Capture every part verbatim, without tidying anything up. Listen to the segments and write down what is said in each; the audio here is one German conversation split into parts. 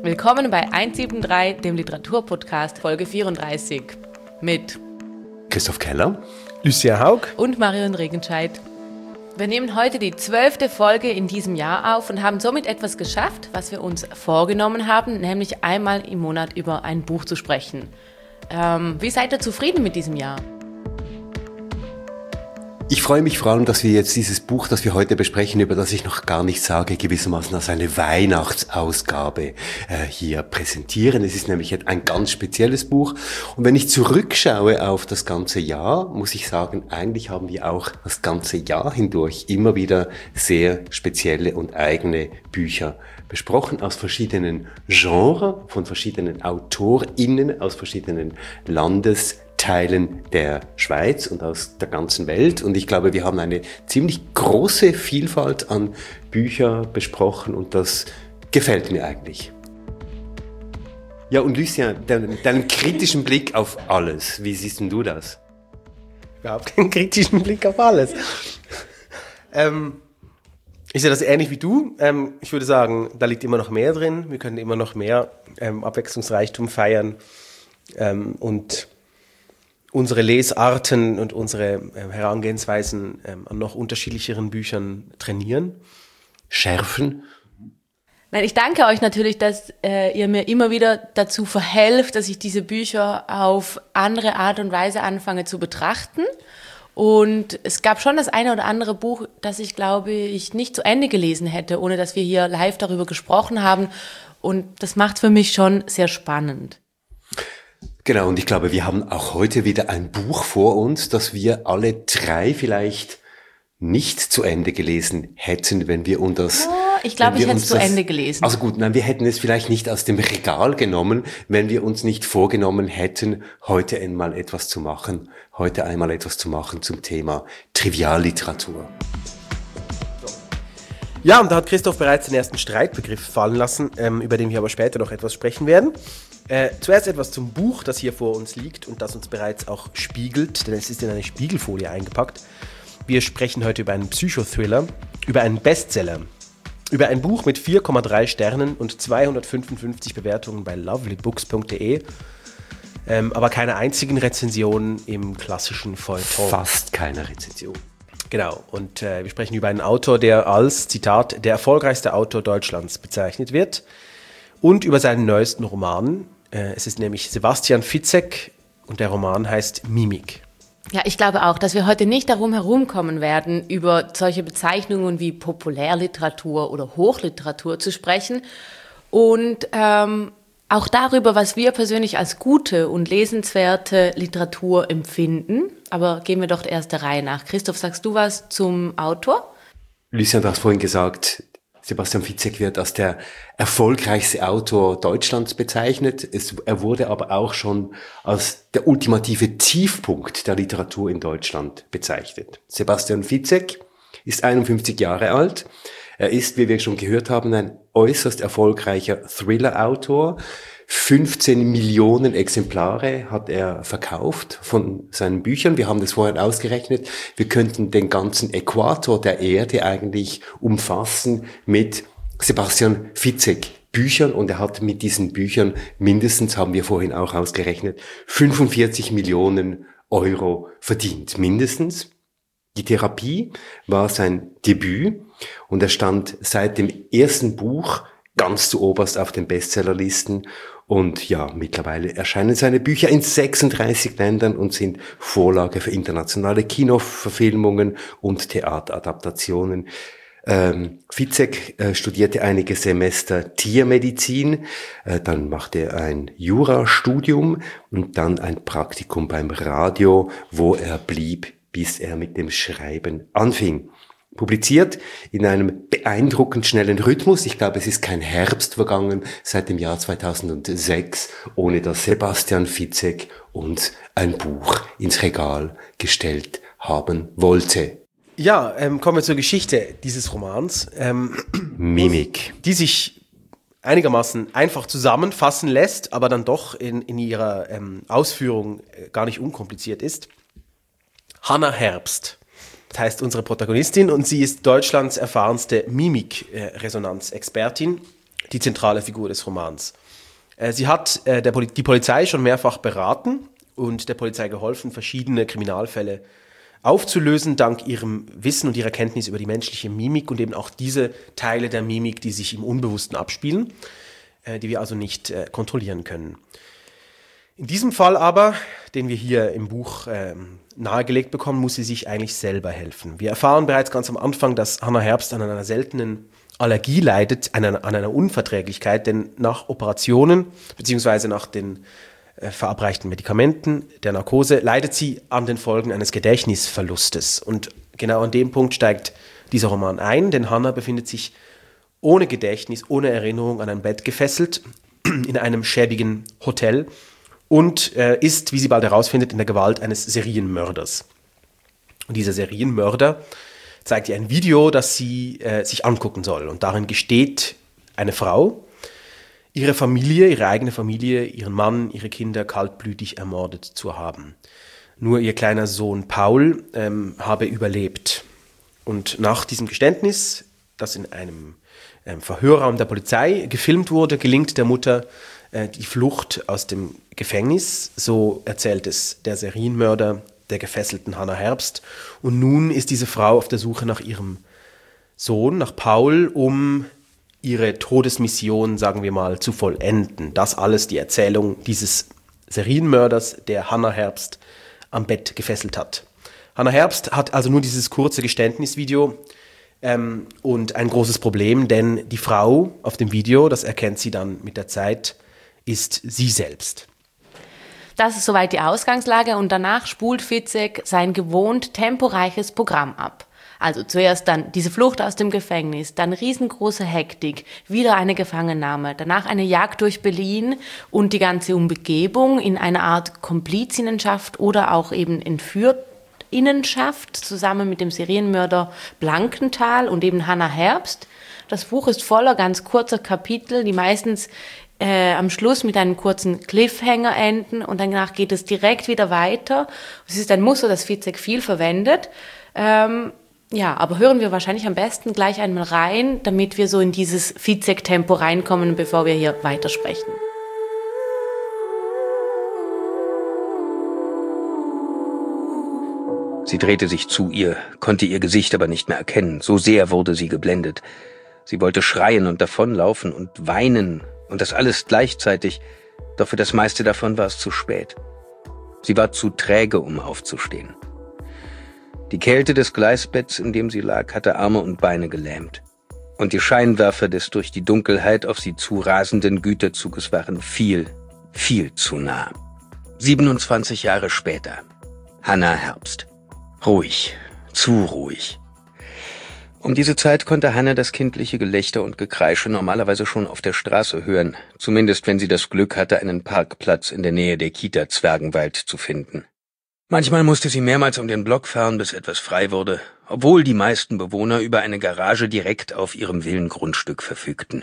Willkommen bei hundertdreiundsiebzig, dem Literaturpodcast, Folge vierunddreißig mit Christoph Keller, Lucia Haug und Marion Regenscheid. Wir nehmen heute die zwölfte Folge in diesem Jahr auf und haben somit etwas geschafft, was wir uns vorgenommen haben, nämlich einmal im Monat über ein Buch zu sprechen. Ähm, wie seid ihr zufrieden mit diesem Jahr? Ich freue mich vor allem, dass wir jetzt dieses Buch, das wir heute besprechen, über das ich noch gar nicht sage, gewissermaßen als eine Weihnachtsausgabe äh, hier präsentieren. Es ist nämlich ein ganz spezielles Buch. Und wenn ich zurückschaue auf das ganze Jahr, muss ich sagen, eigentlich haben wir auch das ganze Jahr hindurch immer wieder sehr spezielle und eigene Bücher besprochen, aus verschiedenen Genres, von verschiedenen AutorInnen, aus verschiedenen Landes Teilen der Schweiz und aus der ganzen Welt. Und ich glaube, wir haben eine ziemlich große Vielfalt an Büchern besprochen und das gefällt mir eigentlich. Ja, und Lucien, deinen, deinen kritischen Blick auf alles, wie siehst denn du das? Überhaupt keinen kritischen Blick auf alles. ähm, ich sehe das ähnlich wie du. Ähm, ich würde sagen, da liegt immer noch mehr drin. Wir können immer noch mehr ähm, Abwechslungsreichtum feiern ähm, und unsere Lesarten und unsere äh, Herangehensweisen ähm, an noch unterschiedlicheren Büchern trainieren. Schärfen. Nein, ich danke euch natürlich, dass äh, ihr mir immer wieder dazu verhelft, dass ich diese Bücher auf andere Art und Weise anfange zu betrachten. Und es gab schon das eine oder andere Buch, das ich, glaube ich, nicht zu Ende gelesen hätte, ohne dass wir hier live darüber gesprochen haben. Und das macht für mich schon sehr spannend. Genau, und ich glaube, wir haben auch heute wieder ein Buch vor uns, das wir alle drei vielleicht nicht zu Ende gelesen hätten, wenn wir uns das... Oh, ich glaube, ich hätte es zu Ende gelesen. Also gut, nein, wir hätten es vielleicht nicht aus dem Regal genommen, wenn wir uns nicht vorgenommen hätten, heute einmal etwas zu machen, heute einmal etwas zu machen zum Thema Trivialliteratur. Ja, und da hat Christoph bereits den ersten Streitbegriff fallen lassen, ähm, über den wir aber später noch etwas sprechen werden. Äh, zuerst etwas zum Buch, das hier vor uns liegt und das uns bereits auch spiegelt, denn es ist in eine Spiegelfolie eingepackt. Wir sprechen heute über einen Psychothriller, über einen Bestseller, über ein Buch mit vier Komma drei Sternen und zweihundertfünfundfünfzig Bewertungen bei lovelybooks punkt de, ähm, aber keine einzigen Rezensionen im klassischen Feuilleton. Fast keine Rezension. Genau, und äh, wir sprechen über einen Autor, der als, Zitat, der erfolgreichste Autor Deutschlands bezeichnet wird und über seinen neuesten Roman. Äh, es ist nämlich Sebastian Fitzek und der Roman heißt Mimik. Ja, ich glaube auch, dass wir heute nicht darum herumkommen werden, über solche Bezeichnungen wie Populärliteratur oder Hochliteratur zu sprechen und ähm, auch darüber, was wir persönlich als gute und lesenswerte Literatur empfinden. Aber gehen wir doch der ersten Reihe nach. Christoph, sagst du was zum Autor? Lucien, du hast vorhin gesagt, Sebastian Fitzek wird als der erfolgreichste Autor Deutschlands bezeichnet. Es, er wurde aber auch schon als der ultimative Tiefpunkt der Literatur in Deutschland bezeichnet. Sebastian Fitzek ist einundfünfzig Jahre alt. Er ist, wie wir schon gehört haben, ein äußerst erfolgreicher Thriller-Autor. fünfzehn Millionen Exemplare hat er verkauft von seinen Büchern. Wir haben das vorhin ausgerechnet. Wir könnten den ganzen Äquator der Erde eigentlich umfassen mit Sebastian Fitzek Büchern. Und er hat mit diesen Büchern mindestens, haben wir vorhin auch ausgerechnet, fünfundvierzig Millionen Euro verdient. Mindestens. Die Therapie war sein Debüt und er stand seit dem ersten Buch ganz zu oberst auf den Bestsellerlisten. Und ja, mittlerweile erscheinen seine Bücher in sechsunddreißig Ländern und sind Vorlage für internationale Kinoverfilmungen und Theateradaptationen. Ähm, Fitzek äh, studierte einige Semester Tiermedizin, äh, dann machte er ein Jurastudium und dann ein Praktikum beim Radio, wo er blieb, bis er mit dem Schreiben anfing. Publiziert in einem beeindruckend schnellen Rhythmus. Ich glaube, es ist kein Herbst vergangen seit dem Jahr zweitausendsechs, ohne dass Sebastian Fitzek uns ein Buch ins Regal gestellt haben wollte. Ja, ähm, kommen wir zur Geschichte dieses Romans. Ähm, Mimik. Die sich einigermaßen einfach zusammenfassen lässt, aber dann doch in, in ihrer ähm, Ausführung gar nicht unkompliziert ist. Hannah Herbst. Das heißt unsere Protagonistin und sie ist Deutschlands erfahrenste Mimik-Resonanz-Expertin die zentrale Figur des Romans. Äh, sie hat äh, der Poli- die Polizei schon mehrfach beraten und der Polizei geholfen, verschiedene Kriminalfälle aufzulösen, dank ihrem Wissen und ihrer Kenntnis über die menschliche Mimik und eben auch diese Teile der Mimik, die sich im Unbewussten abspielen, äh, die wir also nicht äh, kontrollieren können. In diesem Fall aber, den wir hier im Buch ähm, nahegelegt bekommen, muss sie sich eigentlich selber helfen. Wir erfahren bereits ganz am Anfang, dass Hannah Herbst an einer seltenen Allergie leidet, an einer, an einer Unverträglichkeit, denn nach Operationen beziehungsweise nach den äh, verabreichten Medikamenten der Narkose leidet sie an den Folgen eines Gedächtnisverlustes. Und genau an dem Punkt steigt dieser Roman ein, denn Hannah befindet sich ohne Gedächtnis, ohne Erinnerung an ein Bett gefesselt in einem schäbigen Hotel und äh, ist, wie sie bald herausfindet, in der Gewalt eines Serienmörders. Und dieser Serienmörder zeigt ihr ein Video, das sie äh, sich angucken soll. Und darin gesteht eine Frau, ihre Familie, ihre eigene Familie, ihren Mann, ihre Kinder kaltblütig ermordet zu haben. Nur ihr kleiner Sohn Paul ähm, habe überlebt. Und nach diesem Geständnis, das in einem ähm, Verhörraum der Polizei gefilmt wurde, gelingt der Mutter äh, die Flucht aus dem Gefängnis. So erzählt es der Serienmörder der gefesselten Hannah Herbst. Und nun ist diese Frau auf der Suche nach ihrem Sohn, nach Paul, um ihre Todesmission, sagen wir mal, zu vollenden. Das alles die Erzählung dieses Serienmörders, der Hannah Herbst am Bett gefesselt hat. Hannah Herbst hat also nur dieses kurze Geständnisvideo ähm, und ein großes Problem, denn die Frau auf dem Video, das erkennt sie dann mit der Zeit, ist sie selbst. Das ist soweit die Ausgangslage und danach spult Fitzek sein gewohnt temporeiches Programm ab. Also zuerst dann diese Flucht aus dem Gefängnis, dann riesengroße Hektik, wieder eine Gefangennahme, danach eine Jagd durch Berlin und die ganze Umgebung in einer Art Komplizinnenschaft oder auch eben Entführerinnenschaft zusammen mit dem Serienmörder Blankenthal und eben Hannah Herbst. Das Buch ist voller ganz kurzer Kapitel, die meistens Äh, am Schluss mit einem kurzen Cliffhanger enden und danach geht es direkt wieder weiter. Es ist ein Muster, das Fitzek viel verwendet. Ähm, ja, aber hören wir wahrscheinlich am besten gleich einmal rein, damit wir so in dieses Fitzek-Tempo reinkommen, bevor wir hier weitersprechen. Sie drehte sich zu ihr, konnte ihr Gesicht aber nicht mehr erkennen. So sehr wurde sie geblendet. Sie wollte schreien und davonlaufen und weinen, und das alles gleichzeitig, doch für das meiste davon war es zu spät. Sie war zu träge, um aufzustehen. Die Kälte des Gleisbetts, in dem sie lag, hatte Arme und Beine gelähmt. Und die Scheinwerfer des durch die Dunkelheit auf sie zu rasenden Güterzuges waren viel, viel zu nah. siebenundzwanzig Jahre später. Hannah Herbst. Ruhig, zu ruhig. Um diese Zeit konnte Hannah das kindliche Gelächter und Gekreische normalerweise schon auf der Straße hören, zumindest wenn sie das Glück hatte, einen Parkplatz in der Nähe der Kita Zwergenwald zu finden. Manchmal musste sie mehrmals um den Block fahren, bis etwas frei wurde, obwohl die meisten Bewohner über eine Garage direkt auf ihrem Villengrundstück verfügten.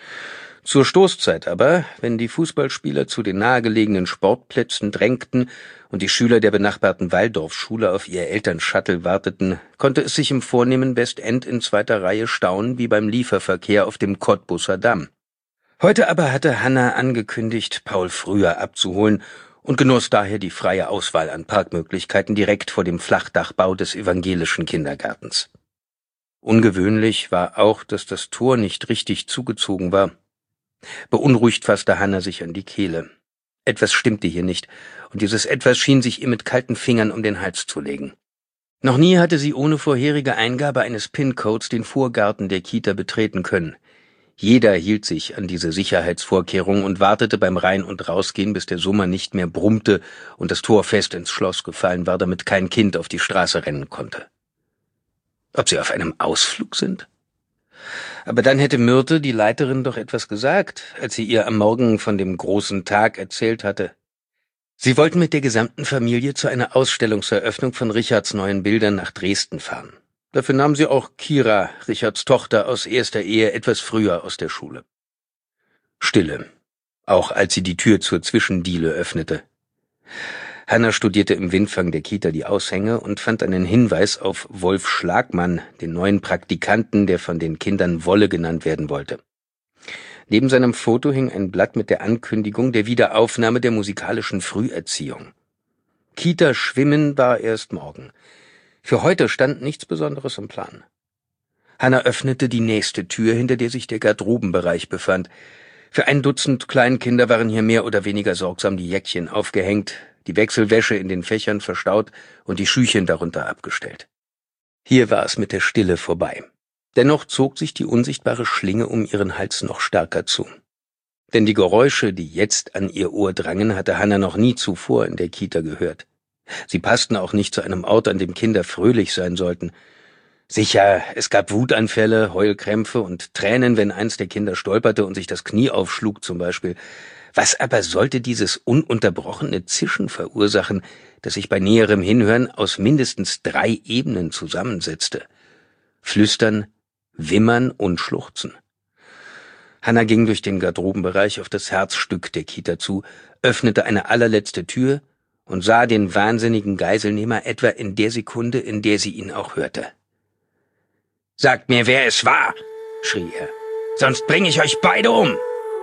Zur Stoßzeit aber, wenn die Fußballspieler zu den nahegelegenen Sportplätzen drängten und die Schüler der benachbarten Waldorfschule auf ihr Elternshuttle warteten, konnte es sich im vornehmen Westend in zweiter Reihe stauen wie beim Lieferverkehr auf dem Cottbusser Damm. Heute aber hatte Hannah angekündigt, Paul früher abzuholen und genoss daher die freie Auswahl an Parkmöglichkeiten direkt vor dem Flachdachbau des evangelischen Kindergartens. Ungewöhnlich war auch, dass das Tor nicht richtig zugezogen war. Beunruhigt fasste Hannah sich an die Kehle. Etwas stimmte hier nicht, und dieses Etwas schien sich ihr mit kalten Fingern um den Hals zu legen. Noch nie hatte sie ohne vorherige Eingabe eines PIN-Codes den Vorgarten der Kita betreten können. Jeder hielt sich an diese Sicherheitsvorkehrung und wartete beim Rein- und Rausgehen, bis der Summer nicht mehr brummte und das Tor fest ins Schloss gefallen war, damit kein Kind auf die Straße rennen konnte. Ob sie auf einem Ausflug sind? Aber dann hätte Myrte, die Leiterin, doch etwas gesagt, als sie ihr am Morgen von dem großen Tag erzählt hatte. Sie wollten mit der gesamten Familie zu einer Ausstellungseröffnung von Richards neuen Bildern nach Dresden fahren. Dafür nahmen sie auch Kira, Richards Tochter aus erster Ehe, etwas früher aus der Schule. Stille, auch als sie die Tür zur Zwischendiele öffnete. Hannah studierte im Windfang der Kita die Aushänge und fand einen Hinweis auf Wolf Schlagmann, den neuen Praktikanten, der von den Kindern Wolle genannt werden wollte. Neben seinem Foto hing ein Blatt mit der Ankündigung der Wiederaufnahme der musikalischen Früherziehung. Kita-Schwimmen war erst morgen. Für heute stand nichts Besonderes im Plan. Hanna öffnete die nächste Tür, hinter der sich der Garderobenbereich befand. Für ein Dutzend Kleinkinder waren hier mehr oder weniger sorgsam die Jäckchen aufgehängt, die Wechselwäsche in den Fächern verstaut und die Schüchen darunter abgestellt. Hier war es mit der Stille vorbei. Dennoch zog sich die unsichtbare Schlinge um ihren Hals noch stärker zu. Denn die Geräusche, die jetzt an ihr Ohr drangen, hatte Hanna noch nie zuvor in der Kita gehört. Sie passten auch nicht zu einem Ort, an dem Kinder fröhlich sein sollten. Sicher, es gab Wutanfälle, Heulkrämpfe und Tränen, wenn eins der Kinder stolperte und sich das Knie aufschlug zum Beispiel. Was aber sollte dieses ununterbrochene Zischen verursachen, das sich bei näherem Hinhören aus mindestens drei Ebenen zusammensetzte? Flüstern, Wimmern und Schluchzen. Hanna ging durch den Garderobenbereich auf das Herzstück der Kita zu, öffnete eine allerletzte Tür und sah den wahnsinnigen Geiselnehmer etwa in der Sekunde, in der sie ihn auch hörte. »Sagt mir, wer es war«, schrie er, »sonst bringe ich euch beide um!«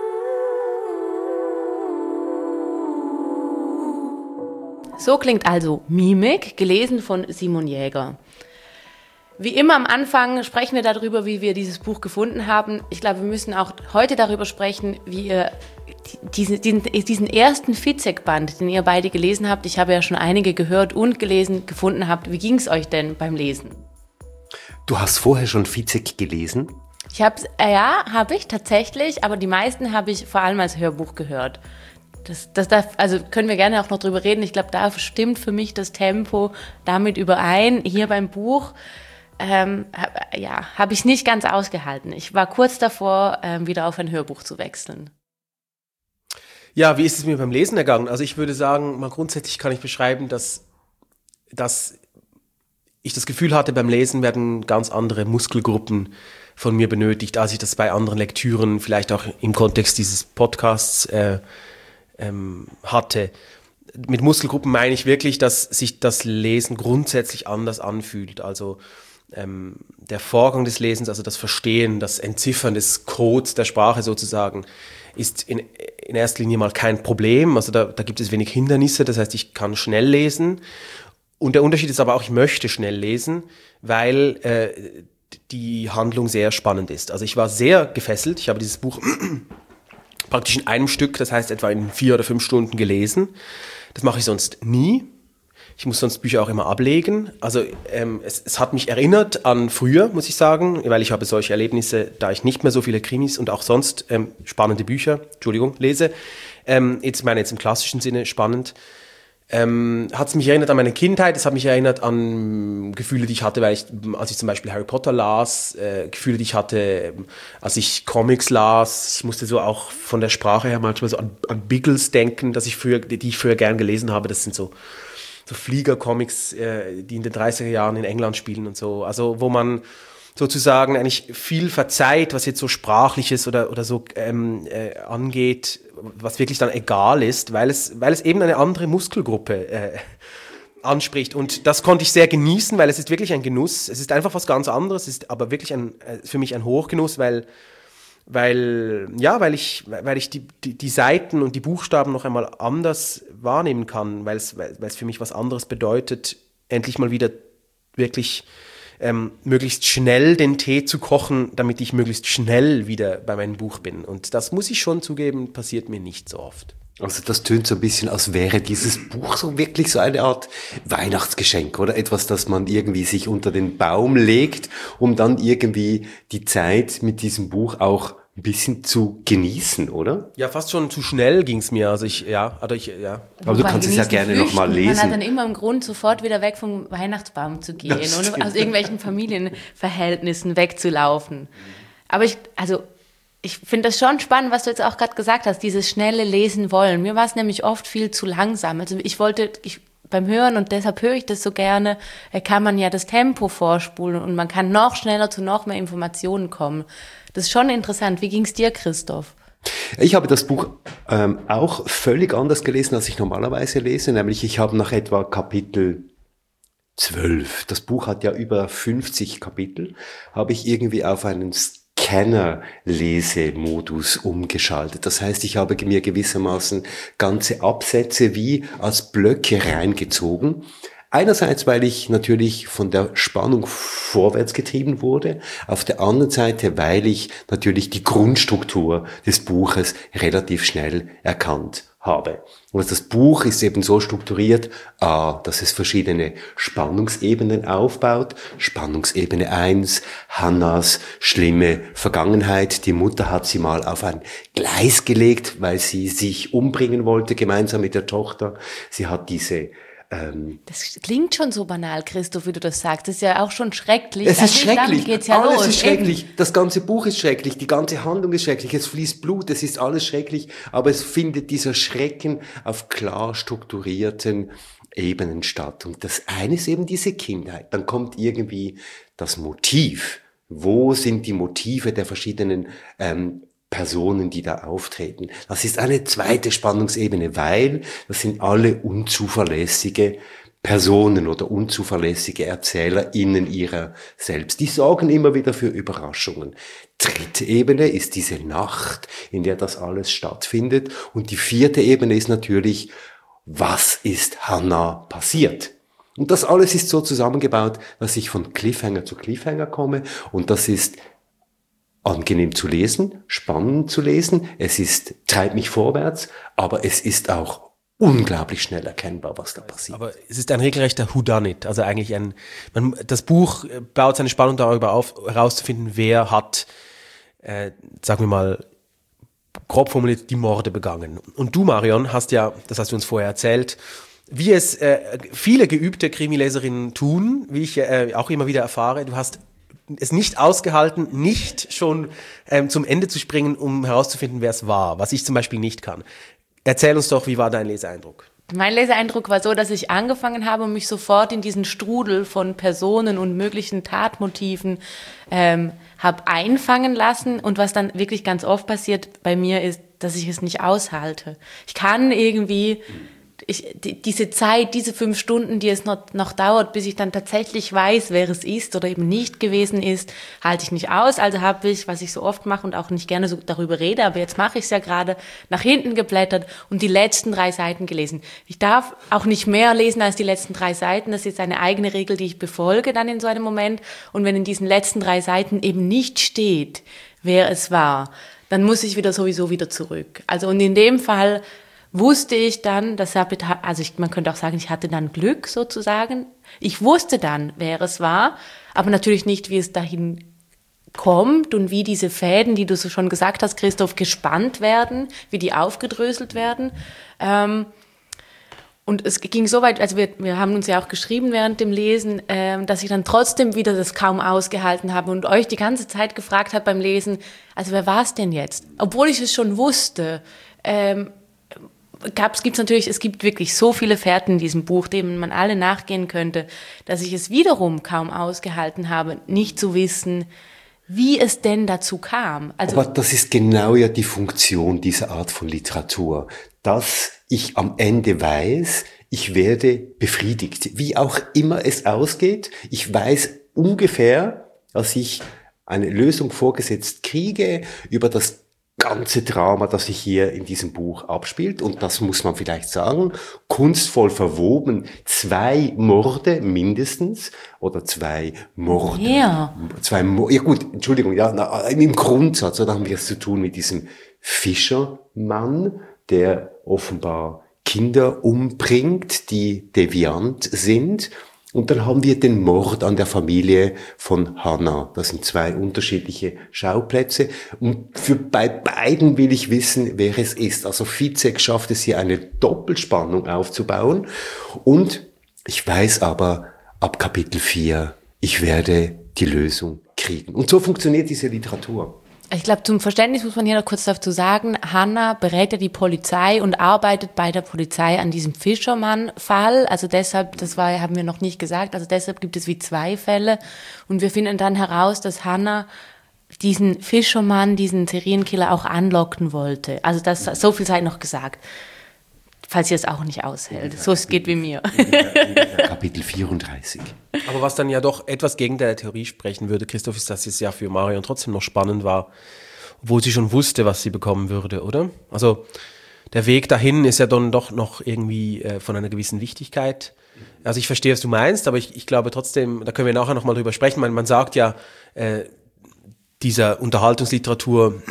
So klingt also Mimik, gelesen von Simon Jäger. Wie immer am Anfang sprechen wir darüber, wie wir dieses Buch gefunden haben. Ich glaube, wir müssen auch heute darüber sprechen, wie ihr diesen, diesen, diesen ersten Fitzek-Band, den ihr beide gelesen habt, ich habe ja schon einige gehört und gelesen, gefunden habt. Wie ging es euch denn beim Lesen? Du hast vorher schon Fitzek gelesen? Ich habe äh, ja, habe ich tatsächlich, aber die meisten habe ich vor allem als Hörbuch gehört. Das, das darf, also können wir gerne auch noch drüber reden. Ich glaube, da stimmt für mich das Tempo damit überein. Hier beim Buch ähm, hab, ja, habe ich es nicht ganz ausgehalten. Ich war kurz davor, ähm, wieder auf ein Hörbuch zu wechseln. Ja, wie ist es mir beim Lesen ergangen? Also ich würde sagen, mal grundsätzlich kann ich beschreiben, dass, dass ich das Gefühl hatte, beim Lesen werden ganz andere Muskelgruppen von mir benötigt, als ich das bei anderen Lektüren, vielleicht auch im Kontext dieses Podcasts, äh, ähm, hatte. Mit Muskelgruppen meine ich wirklich, dass sich das Lesen grundsätzlich anders anfühlt. Also ähm, der Vorgang des Lesens, also das Verstehen, das Entziffern des Codes der Sprache sozusagen, ist in, in erster Linie mal kein Problem. Also da, da gibt es wenig Hindernisse, das heißt, ich kann schnell lesen. Und der Unterschied ist aber auch, ich möchte schnell lesen, weil äh, die Handlung sehr spannend ist. Also ich war sehr gefesselt. Ich habe dieses Buch praktisch in einem Stück, das heißt etwa in vier oder fünf Stunden gelesen. Das mache ich sonst nie. Ich muss sonst Bücher auch immer ablegen. Also ähm, es, es hat mich erinnert an früher, muss ich sagen, weil ich habe solche Erlebnisse, da ich nicht mehr so viele Krimis und auch sonst ähm, spannende Bücher, Entschuldigung, lese. Ähm, jetzt meine jetzt im klassischen Sinne spannend. Ähm, hat es mich erinnert an meine Kindheit, es hat mich erinnert an Gefühle, die ich hatte, weil ich, als ich zum Beispiel Harry Potter las, äh, Gefühle, die ich hatte, als ich Comics las. Ich musste so auch von der Sprache her manchmal so an, an Biggles denken, dass ich früher, die ich früher gern gelesen habe. Das sind so, so Flieger-Comics, äh, die in den dreißiger Jahren in England spielen und so. Also wo man sozusagen eigentlich viel verzeiht, was jetzt so Sprachliches oder, oder so ähm, äh, angeht, was wirklich dann egal ist, weil es, weil es eben eine andere Muskelgruppe äh, anspricht. Und das konnte ich sehr genießen, weil es ist wirklich ein Genuss. Es ist einfach was ganz anderes, es ist aber wirklich ein, für mich ein Hochgenuss, weil, weil, ja, weil ich, weil ich die, die, die Seiten und die Buchstaben noch einmal anders wahrnehmen kann, weil es, weil es für mich was anderes bedeutet, endlich mal wieder wirklich Ähm, möglichst schnell den Tee zu kochen, damit ich möglichst schnell wieder bei meinem Buch bin. Und das muss ich schon zugeben, passiert mir nicht so oft. Also das tönt so ein bisschen, als wäre dieses Buch so wirklich so eine Art Weihnachtsgeschenk oder etwas, das man irgendwie sich unter den Baum legt, um dann irgendwie die Zeit mit diesem Buch auch ein bisschen zu genießen, oder? Ja, fast schon zu schnell ging es mir. Also ich, ja, also ich, ja. Aber du kannst es ja gerne nochmal lesen. Man hat dann immer einen Grund, sofort wieder weg vom Weihnachtsbaum zu gehen und aus irgendwelchen Familienverhältnissen wegzulaufen. Aber ich, also ich finde das schon spannend, was du jetzt auch gerade gesagt hast, dieses schnelle Lesen wollen. Mir war es nämlich oft viel zu langsam. Also ich wollte, ich, beim Hören, und deshalb höre ich das so gerne, kann man ja das Tempo vorspulen und man kann noch schneller zu noch mehr Informationen kommen. Das ist schon interessant. Wie ging es dir, Christoph? Ich habe das Buch ähm, auch völlig anders gelesen, als ich normalerweise lese. Nämlich ich habe nach etwa Kapitel zwölf, das Buch hat ja über fünfzig Kapitel, habe ich irgendwie auf einen Scanner-Lesemodus umgeschaltet. Das heißt, ich habe mir gewissermaßen ganze Absätze wie als Blöcke reingezogen. Einerseits, weil ich natürlich von der Spannung vorwärts getrieben wurde, auf der anderen Seite, weil ich natürlich die Grundstruktur des Buches relativ schnell erkannt habe. Und das Buch ist eben so strukturiert, a, dass es verschiedene Spannungsebenen aufbaut. Spannungsebene eins, Hannas schlimme Vergangenheit. Die Mutter hat sie mal auf ein Gleis gelegt, weil sie sich umbringen wollte, gemeinsam mit der Tochter. Sie hat diese Das klingt schon so banal, Christoph, wie du das sagst. Das ist ja auch schon schrecklich. Es ist also schrecklich. Geht's ja alles los. ist schrecklich. Eben. Das ganze Buch ist schrecklich. Die ganze Handlung ist schrecklich. Es fließt Blut. Es ist alles schrecklich. Aber es findet dieser Schrecken auf klar strukturierten Ebenen statt. Und das eine ist eben diese Kindheit. Dann kommt irgendwie das Motiv. Wo sind die Motive der verschiedenen ähm, Personen, die da auftreten? Das ist eine zweite Spannungsebene, weil das sind alle unzuverlässige Personen oder unzuverlässige ErzählerInnen ihrer selbst. Die sorgen immer wieder für Überraschungen. Dritte Ebene ist diese Nacht, in der das alles stattfindet. Und die vierte Ebene ist natürlich, was ist Hannah passiert? Und das alles ist so zusammengebaut, dass ich von Cliffhanger zu Cliffhanger komme. Und das ist angenehm zu lesen, spannend zu lesen. Es ist, treibt mich vorwärts, aber es ist auch unglaublich schnell erkennbar, was da passiert. Aber es ist ein regelrechter Whodunit, also eigentlich ein, man, das Buch baut seine Spannung darüber auf, herauszufinden, wer hat, äh, sagen wir mal, grob formuliert, die Morde begangen. Und du, Marion, hast ja, das hast du uns vorher erzählt, wie es äh, viele geübte Krimileserinnen tun, wie ich äh, auch immer wieder erfahre, du hast es nicht ausgehalten, nicht schon ähm, zum Ende zu springen, um herauszufinden, wer es war, was ich zum Beispiel nicht kann. Erzähl uns doch, wie war dein Leseeindruck? Mein Leseeindruck war so, dass ich angefangen habe und mich sofort in diesen Strudel von Personen und möglichen Tatmotiven ähm, habe einfangen lassen. Und was dann wirklich ganz oft passiert bei mir ist, dass ich es nicht aushalte. Ich kann irgendwie... Ich, die, diese Zeit, diese fünf Stunden, die es noch, noch dauert, bis ich dann tatsächlich weiß, wer es ist oder eben nicht gewesen ist, halte ich nicht aus. Also habe ich, was ich so oft mache und auch nicht gerne so darüber rede, aber jetzt mache ich es ja gerade, nach hinten geblättert und die letzten drei Seiten gelesen. Ich darf auch nicht mehr lesen als die letzten drei Seiten. Das ist jetzt eine eigene Regel, die ich befolge dann in so einem Moment. Und wenn in diesen letzten drei Seiten eben nicht steht, wer es war, dann muss ich wieder sowieso wieder zurück. Also und in dem Fall wusste ich dann, dass also ich, man könnte auch sagen, ich hatte dann Glück sozusagen. Ich wusste dann, wer es war, aber natürlich nicht, wie es dahin kommt und wie diese Fäden, die du so schon gesagt hast, Christoph, gespannt werden, wie die aufgedröselt werden. Ähm, und es ging so weit, also wir, wir haben uns ja auch geschrieben während dem Lesen, ähm, dass ich dann trotzdem wieder das kaum ausgehalten habe und euch die ganze Zeit gefragt habe beim Lesen, also wer war es denn jetzt? Obwohl ich es schon wusste, ähm, gab's, gibt's natürlich, es gibt wirklich so viele Fährten in diesem Buch, denen man alle nachgehen könnte, dass ich es wiederum kaum ausgehalten habe, nicht zu wissen, wie es denn dazu kam. Also aber das ist genau ja die Funktion dieser Art von Literatur, dass ich am Ende weiß, ich werde befriedigt, wie auch immer es ausgeht. Ich weiß ungefähr, dass ich eine Lösung vorgesetzt kriege über das ganze Drama, das sich hier in diesem Buch abspielt. Und das muss man vielleicht sagen, kunstvoll verwoben, zwei Morde mindestens, oder zwei Morde. Ja. Zwei Morde, ja gut, Entschuldigung, ja, na, im Grundsatz, da haben wir es zu tun mit diesem Fischermann, der offenbar Kinder umbringt, die deviant sind. Und dann haben wir den Mord an der Familie von Hannah. Das sind zwei unterschiedliche Schauplätze. Und für bei beiden will ich wissen, wer es ist. Also Fitzek schafft es hier, eine Doppelspannung aufzubauen. Und ich weiß aber, ab Kapitel vier, ich werde die Lösung kriegen. Und so funktioniert diese Literatur. Ich glaube, zum Verständnis muss man hier noch kurz dazu sagen, Hannah berät ja die Polizei und arbeitet bei der Polizei an diesem Fischermann-Fall. Also deshalb, das war, haben wir noch nicht gesagt, also deshalb gibt es wie zwei Fälle. Und wir finden dann heraus, dass Hannah diesen Fischermann, diesen Serienkiller auch anlocken wollte. Also das, so viel sei noch gesagt. falls ihr es auch nicht aushält. So es geht wie mir. Kapitel vierunddreißig. Aber was dann ja doch etwas gegen der Theorie sprechen würde, Christoph, ist, dass es ja für Marion trotzdem noch spannend war, obwohl sie schon wusste, was sie bekommen würde, oder? Also der Weg dahin ist ja dann doch noch irgendwie äh, von einer gewissen Wichtigkeit. Also ich verstehe, was du meinst, aber ich, ich glaube trotzdem, da können wir nachher nochmal drüber sprechen. Man, man sagt ja, äh, dieser Unterhaltungsliteratur,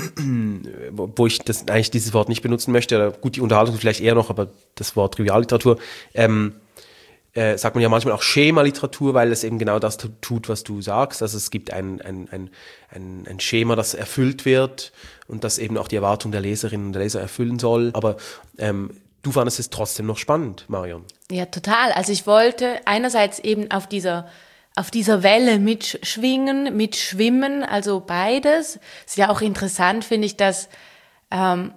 wo ich das eigentlich dieses Wort nicht benutzen möchte, oder gut, die Unterhaltung vielleicht eher noch, aber das Wort Trivialliteratur, ähm, äh, sagt man ja manchmal auch Schemaliteratur, weil es eben genau das t- tut, was du sagst. Also es gibt ein, ein, ein, ein, ein Schema, das erfüllt wird und das eben auch die Erwartung der Leserinnen und der Leser erfüllen soll. Aber ähm, du fandest es trotzdem noch spannend, Marion. Ja, total. Also ich wollte einerseits eben auf dieser auf dieser Welle mitschwingen, mitschwimmen, also beides. Es ist ja auch interessant, finde ich, dass ähm,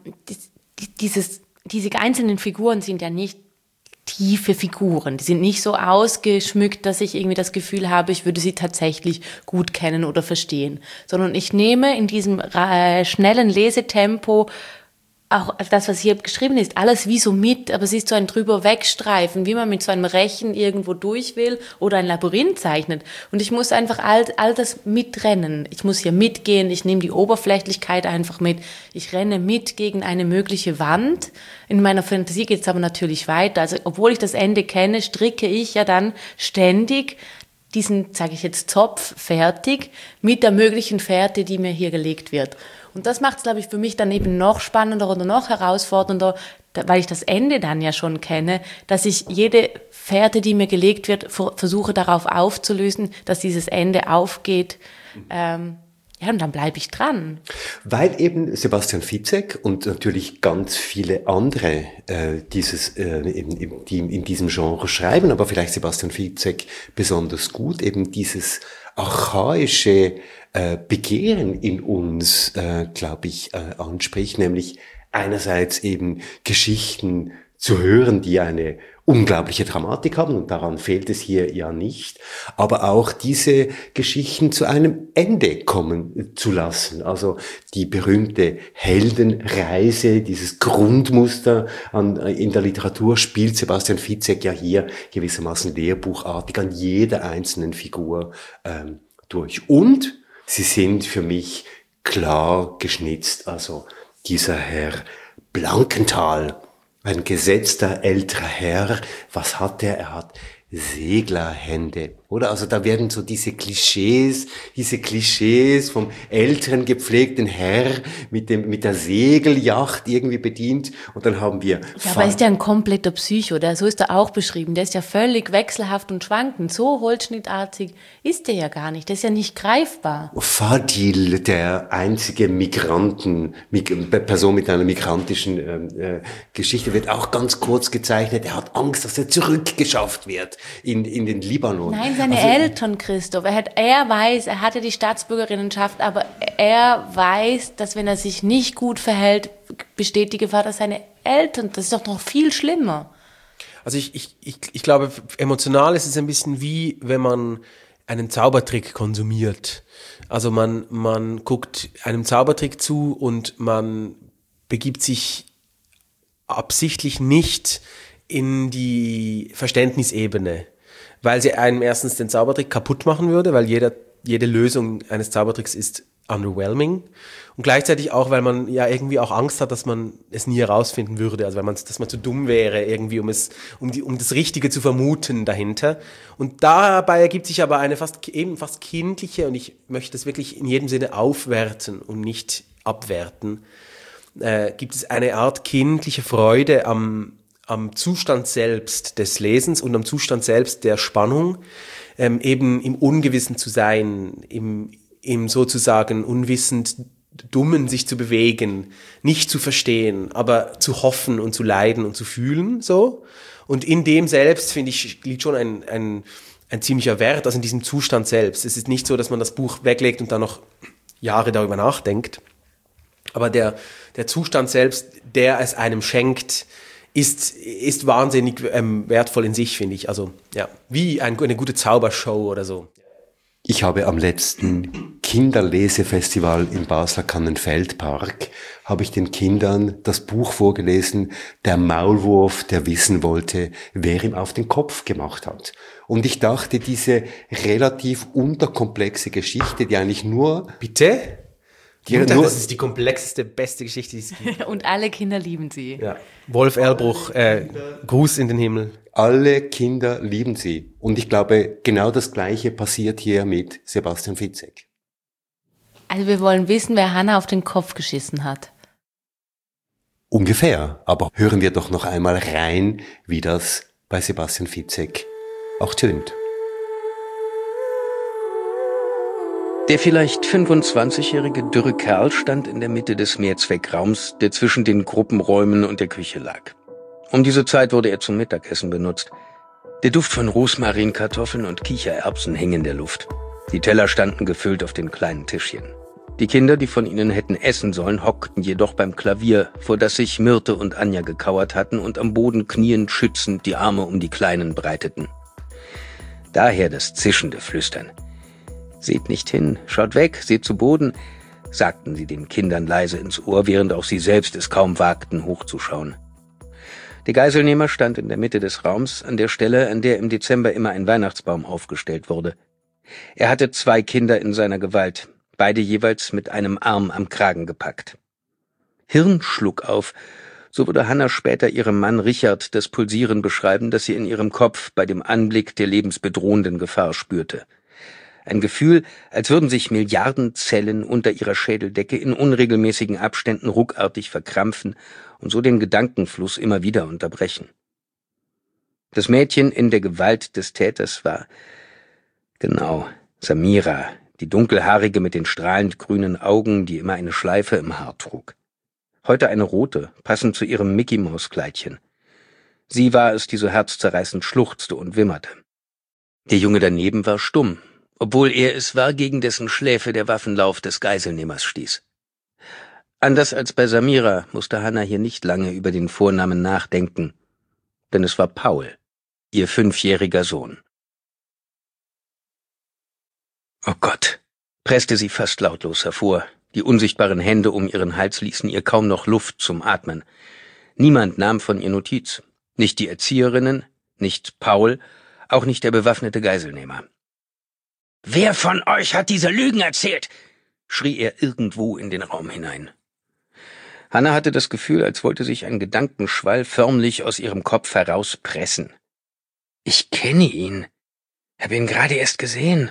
dieses, diese einzelnen Figuren sind ja nicht tiefe Figuren. Die sind nicht so ausgeschmückt, dass ich irgendwie das Gefühl habe, ich würde sie tatsächlich gut kennen oder verstehen. Sondern ich nehme in diesem äh, schnellen Lesetempo auch das, was hier geschrieben ist, alles wie so mit, aber es ist so ein drüber wegstreifen, wie man mit so einem Rechen irgendwo durch will oder ein Labyrinth zeichnet. Und ich muss einfach all, all das mitrennen. Ich muss hier mitgehen, ich nehme die Oberflächlichkeit einfach mit. Ich renne mit gegen eine mögliche Wand. In meiner Fantasie geht es aber natürlich weiter. Also obwohl ich das Ende kenne, stricke ich ja dann ständig diesen, sage ich jetzt, Zopf fertig mit der möglichen Fährte, die mir hier gelegt wird. Und das macht es, glaube ich, für mich dann eben noch spannender oder noch herausfordernder, weil ich das Ende dann ja schon kenne, dass ich jede Fährte, die mir gelegt wird, versuche darauf aufzulösen, dass dieses Ende aufgeht. Ähm, ja, und dann bleibe ich dran. Weil eben Sebastian Fitzek und natürlich ganz viele andere äh, dieses, äh, eben, die in diesem Genre schreiben, aber vielleicht Sebastian Fitzek besonders gut, eben dieses archaische äh, Begehren in uns, äh, glaube ich, äh, anspricht, nämlich einerseits eben Geschichten zu hören, die eine unglaubliche Dramatik haben, und daran fehlt es hier ja nicht, aber auch diese Geschichten zu einem Ende kommen zu lassen. Also die berühmte Heldenreise, dieses Grundmuster an, in der Literatur spielt Sebastian Fitzek ja hier gewissermaßen lehrbuchartig an jeder einzelnen Figur ähm, durch. Und sie sind für mich klar geschnitzt. Also dieser Herr Blankenthal, ein gesetzter älterer Herr, was hat er? Er hat Seglerhände, oder? Also da werden so diese Klischees, diese Klischees vom älteren gepflegten Herr mit dem, mit der Segelyacht irgendwie bedient, und dann haben wir... Ja, aber ist ja ein kompletter Psycho, der, so ist er auch beschrieben, der ist ja völlig wechselhaft und schwankend, so holzschnittartig ist der ja gar nicht, der ist ja nicht greifbar. Fadil, der einzige Migranten, Mig- Person mit einer migrantischen äh, Geschichte, wird auch ganz kurz gezeichnet, er hat Angst, dass er zurückgeschafft wird in, in den Libanon. Nein, seine also, Eltern, Christoph. Er, hat, er weiß, er hatte die Staatsbürgerinnenschaft, aber er weiß, dass wenn er sich nicht gut verhält, besteht die Gefahr, dass seine Eltern, das ist doch noch viel schlimmer. Also ich, ich, ich, ich glaube, emotional ist es ein bisschen wie, wenn man einen Zaubertrick konsumiert. Also man, man guckt einem Zaubertrick zu und man begibt sich absichtlich nicht in die Verständnisebene, weil sie einem erstens den Zaubertrick kaputt machen würde, weil jeder, jede Lösung eines Zaubertricks ist underwhelming, und gleichzeitig auch, weil man ja irgendwie auch Angst hat, dass man es nie herausfinden würde, also weil man, dass man zu dumm wäre irgendwie, um es, um die, um das Richtige zu vermuten dahinter. Und dabei ergibt sich aber eine fast eben fast kindliche, und ich möchte das wirklich in jedem Sinne aufwerten und nicht abwerten, äh, gibt es eine Art kindliche Freude am am Zustand selbst des Lesens und am Zustand selbst der Spannung, ähm, eben im Ungewissen zu sein, im, im sozusagen unwissend Dummen sich zu bewegen, nicht zu verstehen, aber zu hoffen und zu leiden und zu fühlen, so. Und in dem selbst, finde ich, liegt schon ein, ein, ein ziemlicher Wert, also in diesem Zustand selbst. Es ist nicht so, dass man das Buch weglegt und dann noch Jahre darüber nachdenkt, aber der, der Zustand selbst, der es einem schenkt, ist, ist wahnsinnig ähm, wertvoll in sich, finde ich. Also, ja, wie ein, eine gute Zaubershow oder so. Ich habe am letzten Kinderlesefestival im Basler Kannenfeldpark, habe ich den Kindern das Buch vorgelesen, Der Maulwurf, der wissen wollte, wer ihm auf den Kopf gemacht hat. Und ich dachte, diese relativ unterkomplexe Geschichte, die eigentlich nur... Bitte? Die Mutter, nur, das ist die komplexeste, beste Geschichte, die es gibt. Und alle Kinder lieben sie. Ja. Wolf Erlbruch, äh, Gruß in den Himmel. Alle Kinder lieben sie. Und ich glaube, genau das Gleiche passiert hier mit Sebastian Fitzek. Also wir wollen wissen, wer Hannah auf den Kopf geschissen hat. Ungefähr. Aber hören wir doch noch einmal rein, wie das bei Sebastian Fitzek auch tönt. Der vielleicht fünfundzwanzigjährige dürre Kerl stand in der Mitte des Mehrzweckraums, der zwischen den Gruppenräumen und der Küche lag. Um diese Zeit wurde er zum Mittagessen benutzt. Der Duft von Rosmarinkartoffeln und Kichererbsen hing in der Luft. Die Teller standen gefüllt auf den kleinen Tischchen. Die Kinder, die von ihnen hätten essen sollen, hockten jedoch beim Klavier, vor das sich Myrte und Anja gekauert hatten und am Boden kniend schützend die Arme um die Kleinen breiteten. Daher das zischende Flüstern. »Seht nicht hin, schaut weg, seht zu Boden«, sagten sie den Kindern leise ins Ohr, während auch sie selbst es kaum wagten, hochzuschauen. Der Geiselnehmer stand in der Mitte des Raums, an der Stelle, an der im Dezember immer ein Weihnachtsbaum aufgestellt wurde. Er hatte zwei Kinder in seiner Gewalt, beide jeweils mit einem Arm am Kragen gepackt. Hirnschluckauf, so würde Hannah später ihrem Mann Richard das Pulsieren beschreiben, das sie in ihrem Kopf bei dem Anblick der lebensbedrohenden Gefahr spürte. Ein Gefühl, als würden sich Milliarden Zellen unter ihrer Schädeldecke in unregelmäßigen Abständen ruckartig verkrampfen und so den Gedankenfluss immer wieder unterbrechen. Das Mädchen in der Gewalt des Täters war, genau, Samira, die dunkelhaarige mit den strahlend grünen Augen, die immer eine Schleife im Haar trug. Heute eine rote, passend zu ihrem Mickey-Maus-Kleidchen. Sie war es, die so herzzerreißend schluchzte und wimmerte. Der Junge daneben war stumm, obwohl er es war, gegen dessen Schläfe der Waffenlauf des Geiselnehmers stieß. Anders als bei Samira musste Hannah hier nicht lange über den Vornamen nachdenken, denn es war Paul, ihr fünfjähriger Sohn. »Oh Gott«, presste sie fast lautlos hervor. Die unsichtbaren Hände um ihren Hals ließen ihr kaum noch Luft zum Atmen. Niemand nahm von ihr Notiz. Nicht die Erzieherinnen, nicht Paul, auch nicht der bewaffnete Geiselnehmer. »Wer von euch hat diese Lügen erzählt?« schrie er irgendwo in den Raum hinein. Hannah hatte das Gefühl, als wollte sich ein Gedankenschwall förmlich aus ihrem Kopf herauspressen. »Ich kenne ihn. Habe ihn gerade erst gesehen.«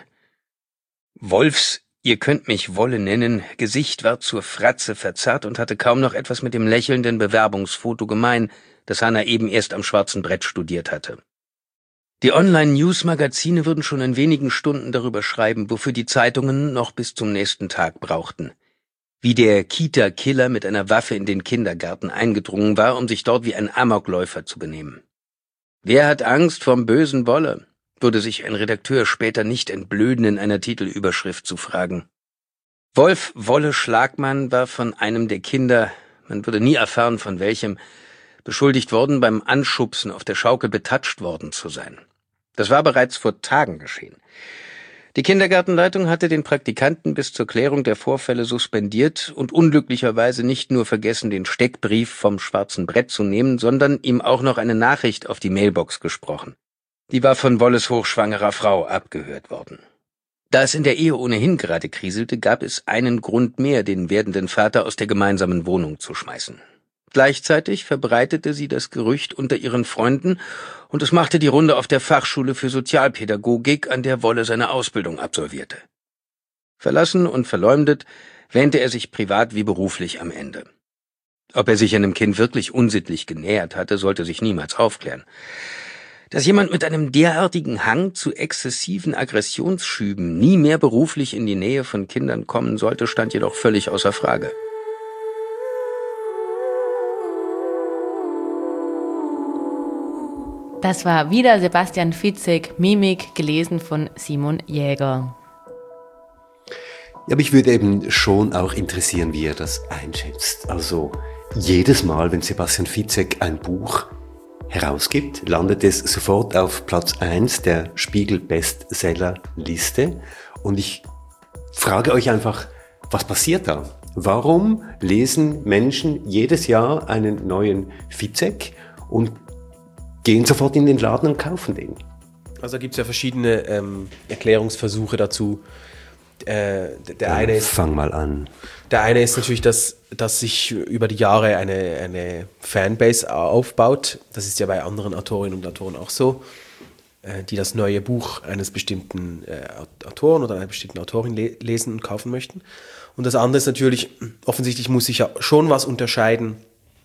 Wolfs, ihr könnt mich Wolle nennen, Gesicht war zur Fratze verzerrt und hatte kaum noch etwas mit dem lächelnden Bewerbungsfoto gemein, das Hannah eben erst am schwarzen Brett studiert hatte. Die Online-News-Magazine würden schon in wenigen Stunden darüber schreiben, wofür die Zeitungen noch bis zum nächsten Tag brauchten. Wie der Kita-Killer mit einer Waffe in den Kindergarten eingedrungen war, um sich dort wie ein Amokläufer zu benehmen. Wer hat Angst vom bösen Wolle? Würde sich ein Redakteur später nicht entblöden, in einer Titelüberschrift zu fragen. Wolf Wolle Schlagmann war von einem der Kinder, man würde nie erfahren von welchem, beschuldigt worden, beim Anschubsen auf der Schaukel betatscht worden zu sein. Das war bereits vor Tagen geschehen. Die Kindergartenleitung hatte den Praktikanten bis zur Klärung der Vorfälle suspendiert und unglücklicherweise nicht nur vergessen, den Steckbrief vom schwarzen Brett zu nehmen, sondern ihm auch noch eine Nachricht auf die Mailbox gesprochen. Die war von Wolles hochschwangerer Frau abgehört worden. Da es in der Ehe ohnehin gerade kriselte, gab es einen Grund mehr, den werdenden Vater aus der gemeinsamen Wohnung zu schmeißen. Gleichzeitig verbreitete sie das Gerücht unter ihren Freunden und es machte die Runde auf der Fachschule für Sozialpädagogik, an der Wolle seine Ausbildung absolvierte. Verlassen und verleumdet, wähnte er sich privat wie beruflich am Ende. Ob er sich einem Kind wirklich unsittlich genähert hatte, sollte sich niemals aufklären. Dass jemand mit einem derartigen Hang zu exzessiven Aggressionsschüben nie mehr beruflich in die Nähe von Kindern kommen sollte, stand jedoch völlig außer Frage. Das war wieder Sebastian Fitzek, Mimik, gelesen von Simon Jäger. Ja, mich würde eben schon auch interessieren, wie er das einschätzt. Also jedes Mal, wenn Sebastian Fitzek ein Buch herausgibt, landet es sofort auf Platz eins der Spiegel-Bestseller-Liste. Und ich frage euch einfach, was passiert da? Warum lesen Menschen jedes Jahr einen neuen Fitzek und gehen sofort in den Laden und kaufen den? Also da gibt es ja verschiedene ähm, Erklärungsversuche dazu. Äh, der ja, eine ist, fang mal an. Der eine ist natürlich, dass, dass sich über die Jahre eine, eine Fanbase aufbaut. Das ist ja bei anderen Autorinnen und Autoren auch so, äh, die das neue Buch eines bestimmten äh, Autoren oder einer bestimmten Autorin le- lesen und kaufen möchten. Und das andere ist natürlich, offensichtlich muss sich ja schon was unterscheiden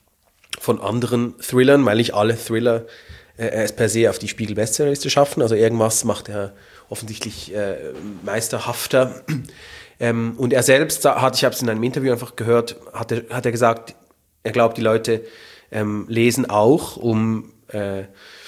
von anderen Thrillern, weil nicht alle Thriller äh, es per se auf die Spiegel-Bestsellerliste schaffen. Also irgendwas macht er offensichtlich äh, meisterhafter. Ähm, und er selbst hat, ich habe es in einem Interview einfach gehört, hat er, hat er gesagt, er glaubt, die Leute ähm, lesen auch, um, äh,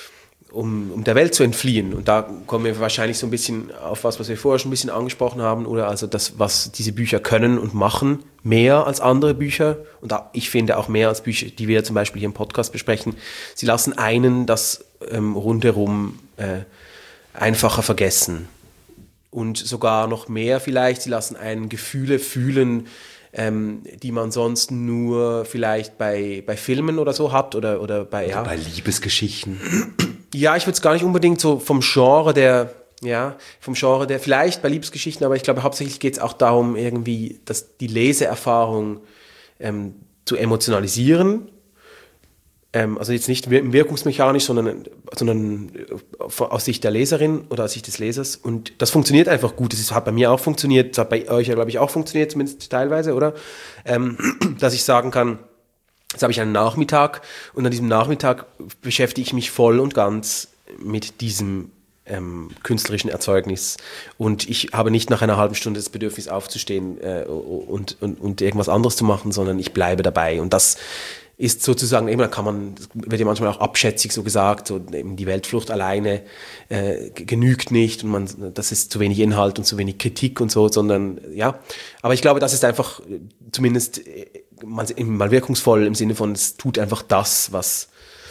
um, um der Welt zu entfliehen. Und da kommen wir wahrscheinlich so ein bisschen auf was, was wir vorher schon ein bisschen angesprochen haben, oder also das, was diese Bücher können und machen, mehr als andere Bücher. Und da, ich finde auch mehr als Bücher, die wir zum Beispiel hier im Podcast besprechen. Sie lassen einen das ähm, rundherum äh, einfacher vergessen. Und sogar noch mehr vielleicht, sie lassen einen Gefühle fühlen, ähm, die man sonst nur vielleicht bei, bei Filmen oder so hat. Oder, oder bei, oder ja. bei Liebesgeschichten. Ja, ich würde es gar nicht unbedingt so vom Genre der, ja, vom Genre der, vielleicht bei Liebesgeschichten, aber ich glaube, hauptsächlich geht es auch darum, irgendwie, dass die Leseerfahrung ähm, zu emotionalisieren. Ähm, also jetzt nicht wirkungsmechanisch, sondern, sondern aus Sicht der Leserin oder aus Sicht des Lesers. Und das funktioniert einfach gut. Das ist, hat bei mir auch funktioniert, das hat bei euch ja, glaube ich, auch funktioniert, zumindest teilweise, oder? Ähm, dass ich sagen kann, jetzt habe ich einen Nachmittag und an diesem Nachmittag beschäftige ich mich voll und ganz mit diesem ähm, künstlerischen Erzeugnis. Und ich habe nicht nach einer halben Stunde das Bedürfnis aufzustehen äh, und, und, und irgendwas anderes zu machen, sondern ich bleibe dabei. Und das ist sozusagen, eben, da kann man, das wird ja manchmal auch abschätzig so gesagt, so eben die Weltflucht alleine äh, genügt nicht und man, das ist zu wenig Inhalt und zu wenig Kritik und so, sondern ja. Aber ich glaube, das ist einfach zumindest mal wirkungsvoll im Sinne von, es tut einfach das, was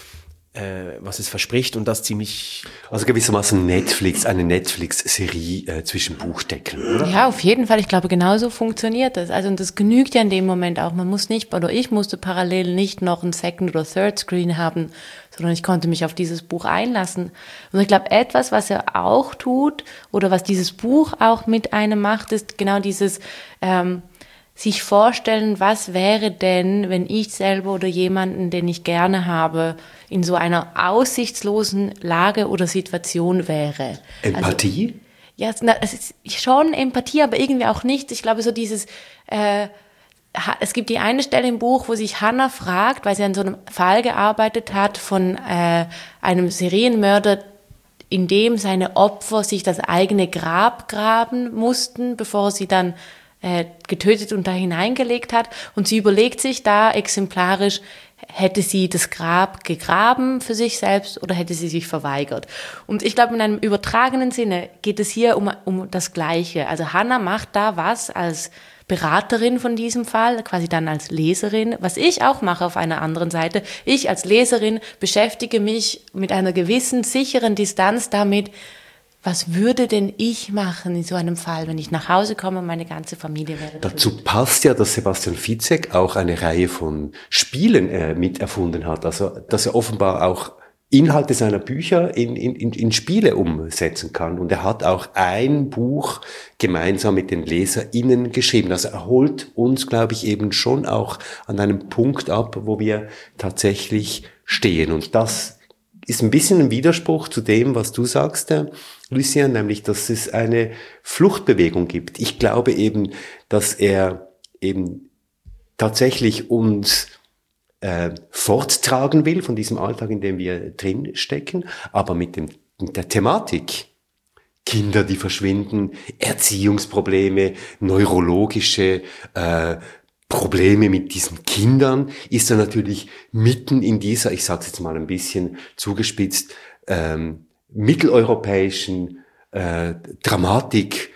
äh, was es verspricht und das ziemlich... Also gewissermaßen Netflix, eine Netflix-Serie äh, zwischen Buchdeckeln, oder? Ja, auf jeden Fall. Ich glaube, genauso funktioniert das. Also und das genügt ja in dem Moment auch. Man muss nicht, oder ich musste parallel nicht noch ein Second- oder Third-Screen haben, sondern ich konnte mich auf dieses Buch einlassen. Und ich glaube, etwas, was er auch tut oder was dieses Buch auch mit einem macht, ist genau dieses... Ähm, sich vorstellen, was wäre denn, wenn ich selber oder jemanden, den ich gerne habe, in so einer aussichtslosen Lage oder Situation wäre. Empathie? Also, ja, es ist schon Empathie, aber irgendwie auch nicht. Ich glaube, so dieses, äh, es gibt die eine Stelle im Buch, wo sich Hannah fragt, weil sie an so einem Fall gearbeitet hat von äh, einem Serienmörder, in dem seine Opfer sich das eigene Grab graben mussten, bevor sie dann Äh, getötet und da hineingelegt hat. Und sie überlegt sich da exemplarisch, hätte sie das Grab gegraben für sich selbst oder hätte sie sich verweigert. Und ich glaube, in einem übertragenen Sinne geht es hier um, um das Gleiche. Also Hannah macht da was als Beraterin von diesem Fall, quasi dann als Leserin, was ich auch mache auf einer anderen Seite. Ich als Leserin beschäftige mich mit einer gewissen sicheren Distanz damit, was würde denn ich machen in so einem Fall, wenn ich nach Hause komme und meine ganze Familie wäre Dazu passt ja, dass Sebastian Fitzek auch eine Reihe von Spielen äh, miterfunden hat. Also, dass er offenbar auch Inhalte seiner Bücher in, in, in Spiele umsetzen kann. Und er hat auch ein Buch gemeinsam mit den LeserInnen geschrieben. Also er holt uns, glaube ich, eben schon auch an einem Punkt ab, wo wir tatsächlich stehen. Und das ist ein bisschen ein Widerspruch zu dem, was du sagst, Lucien, nämlich, dass es eine Fluchtbewegung gibt. Ich glaube eben, dass er eben tatsächlich uns äh, forttragen will von diesem Alltag, in dem wir drin stecken, aber mit, dem, mit der Thematik. Kinder, die verschwinden, Erziehungsprobleme, neurologische äh, Probleme mit diesen Kindern, ist er natürlich mitten in dieser, ich sage es jetzt mal ein bisschen zugespitzt, ähm, mitteleuropäischen äh, Dramatik,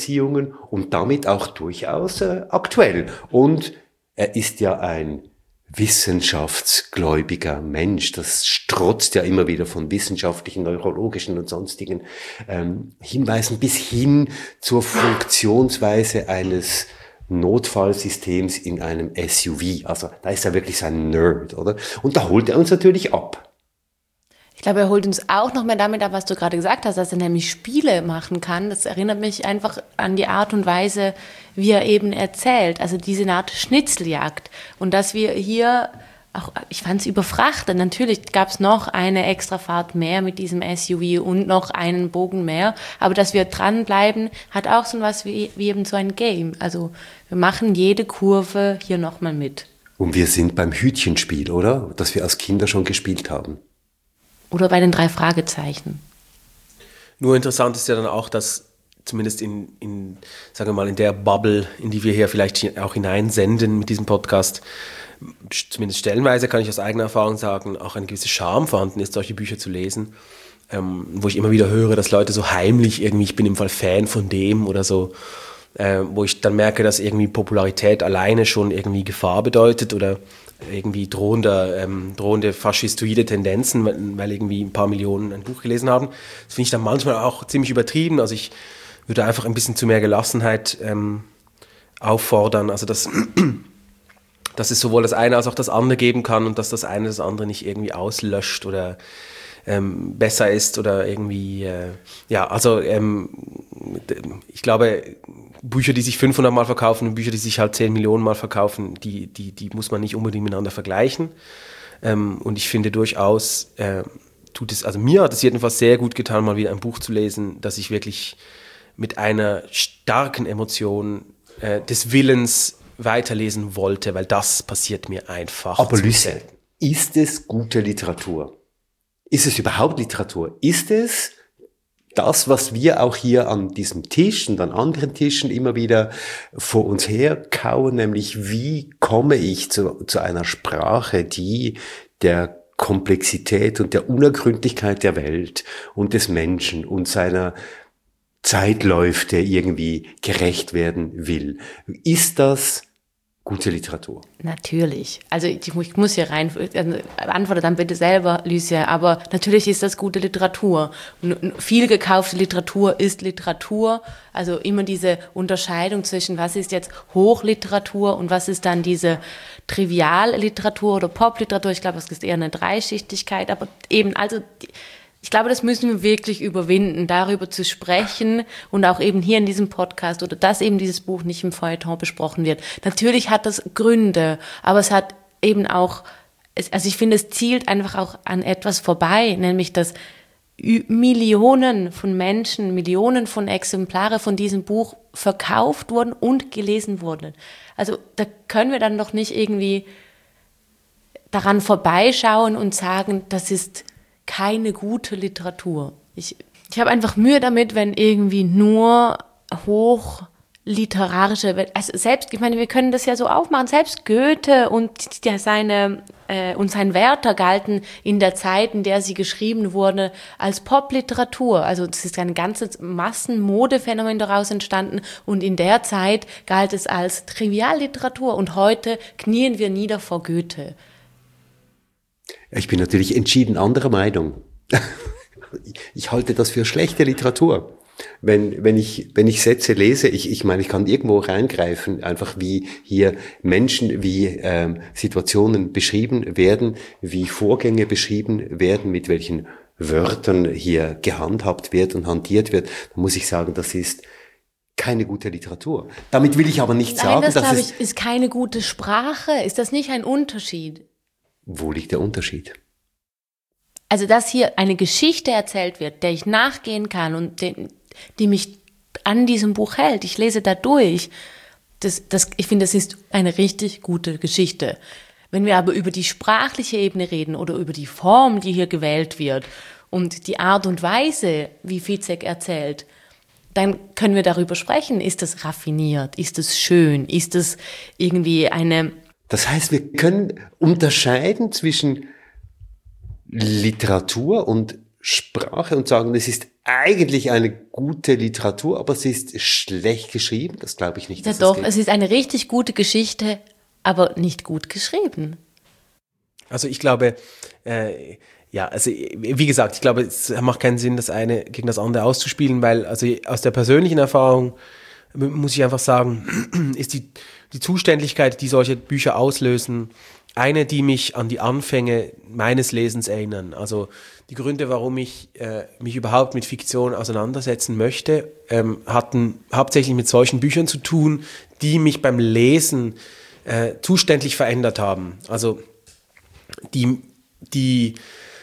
Eltern-Kinder-Beziehungen und damit auch durchaus äh, aktuell. Und er ist ja ein wissenschaftsgläubiger Mensch. Das strotzt ja immer wieder von wissenschaftlichen, neurologischen und sonstigen ähm, Hinweisen bis hin zur Funktionsweise eines Notfallsystems in einem S U V. Also da ist er wirklich sein Nerd, oder? Und da holt er uns natürlich ab. Ich glaube, er holt uns auch noch mehr damit ab, was du gerade gesagt hast, dass er nämlich Spiele machen kann. Das erinnert mich einfach an die Art und Weise, wie er eben erzählt. Also diese Art Schnitzeljagd. Und dass wir hier auch, ich fand es überfrachtet. Natürlich gab es noch eine Extrafahrt mehr mit diesem S U V und noch einen Bogen mehr. Aber dass wir dranbleiben, hat auch so was wie, wie eben so ein Game. Also wir machen jede Kurve hier nochmal mit. Und wir sind beim Hütchenspiel, oder? Das wir als Kinder schon gespielt haben. Oder bei den drei Fragezeichen. Nur interessant ist ja dann auch, dass zumindest in, in, sagen wir mal, in der Bubble, in die wir hier vielleicht auch hineinsenden mit diesem Podcast, zumindest stellenweise kann ich aus eigener Erfahrung sagen, auch eine gewisse Charme vorhanden ist, solche Bücher zu lesen, ähm, wo ich immer wieder höre, dass Leute so heimlich irgendwie, ich bin im Fall Fan von dem oder so, äh, wo ich dann merke, dass irgendwie Popularität alleine schon irgendwie Gefahr bedeutet oder irgendwie drohende, ähm, drohende faschistoide Tendenzen, weil, weil irgendwie ein paar Millionen ein Buch gelesen haben. Das finde ich dann manchmal auch ziemlich übertrieben. Also ich würde einfach ein bisschen zu mehr Gelassenheit ähm, auffordern. Also dass, dass es sowohl das eine als auch das andere geben kann und dass das eine das andere nicht irgendwie auslöscht oder ähm, besser ist oder irgendwie, äh, ja, also ähm, ich glaube, Bücher, die sich fünfhundert Mal verkaufen und Bücher, die sich halt zehn Millionen Mal verkaufen, die, die, die muss man nicht unbedingt miteinander vergleichen. Ähm, und ich finde durchaus, äh, tut es, also mir hat es jedenfalls sehr gut getan, mal wieder ein Buch zu lesen, das ich wirklich mit einer starken Emotion äh, des Willens weiterlesen wollte, weil das passiert mir einfach. Aber Lucien, ist es gute Literatur? Ist es überhaupt Literatur? Ist es das, was wir auch hier an diesem Tisch und an anderen Tischen immer wieder vor uns herkauen, nämlich wie komme ich zu, zu einer Sprache, die der Komplexität und der Unergründlichkeit der Welt und des Menschen und seiner Zeitläufe irgendwie gerecht werden will. Ist das gute Literatur? Natürlich. Also ich muss hier rein, antworte dann bitte selber, Lucia, aber natürlich ist das gute Literatur. Und viel gekaufte Literatur ist Literatur. Also immer diese Unterscheidung zwischen, was ist jetzt Hochliteratur und was ist dann diese Trivialliteratur oder Popliteratur. Ich glaube, es ist eher eine Dreischichtigkeit, aber eben, also ich glaube, das müssen wir wirklich überwinden, darüber zu sprechen und auch eben hier in diesem Podcast oder dass eben dieses Buch nicht im Feuilleton besprochen wird. Natürlich hat das Gründe, aber es hat eben auch, also ich finde, es zielt einfach auch an etwas vorbei, nämlich dass Millionen von Menschen, Millionen von Exemplare von diesem Buch verkauft wurden und gelesen wurden. Also da können wir dann doch nicht irgendwie daran vorbeischauen und sagen, das ist keine gute Literatur. Ich, ich habe einfach Mühe damit, wenn irgendwie nur hochliterarische, also selbst, ich meine, wir können das ja so aufmachen, selbst Goethe und der, seine äh, und sein Werther galten in der Zeit, in der sie geschrieben wurde, als Popliteratur. Also es ist ein ganzes Massenmodephänomen daraus entstanden und in der Zeit galt es als Trivialliteratur und heute knien wir nieder vor Goethe. Ich bin natürlich entschieden anderer Meinung. Ich halte das für schlechte Literatur. Wenn, wenn ich, wenn ich Sätze lese, ich, ich meine, ich kann irgendwo reingreifen, einfach wie hier Menschen, wie ähm, Situationen beschrieben werden, wie Vorgänge beschrieben werden, mit welchen Wörtern hier gehandhabt wird und hantiert wird, dann muss ich sagen, das ist keine gute Literatur. Damit will ich aber nicht Nein, sagen, das, dass glaube es... ich, ist keine gute Sprache. Ist das nicht ein Unterschied? Wo liegt der Unterschied? Also, dass hier eine Geschichte erzählt wird, der ich nachgehen kann und die, die mich an diesem Buch hält. Ich lese da durch. Das, das, ich finde, das ist eine richtig gute Geschichte. Wenn wir aber über die sprachliche Ebene reden oder über die Form, die hier gewählt wird und die Art und Weise, wie Fitzek erzählt, dann können wir darüber sprechen. Ist das raffiniert? Ist es schön? Ist es irgendwie eine... Das heißt, wir können unterscheiden zwischen Literatur und Sprache und sagen, es ist eigentlich eine gute Literatur, aber sie ist schlecht geschrieben. Das glaube ich nicht. Ja doch, es ist eine richtig gute Geschichte, aber nicht gut geschrieben. Also ich glaube, äh, ja, also wie gesagt, ich glaube, es macht keinen Sinn, das eine gegen das andere auszuspielen, weil also aus der persönlichen Erfahrung muss ich einfach sagen, ist die, die Zuständigkeit, die solche Bücher auslösen, eine, die mich an die Anfänge meines Lesens erinnern. Also die Gründe, warum ich äh, mich überhaupt mit Fiktion auseinandersetzen möchte, ähm, hatten hauptsächlich mit solchen Büchern zu tun, die mich beim Lesen äh, zuständlich verändert haben. Also die, die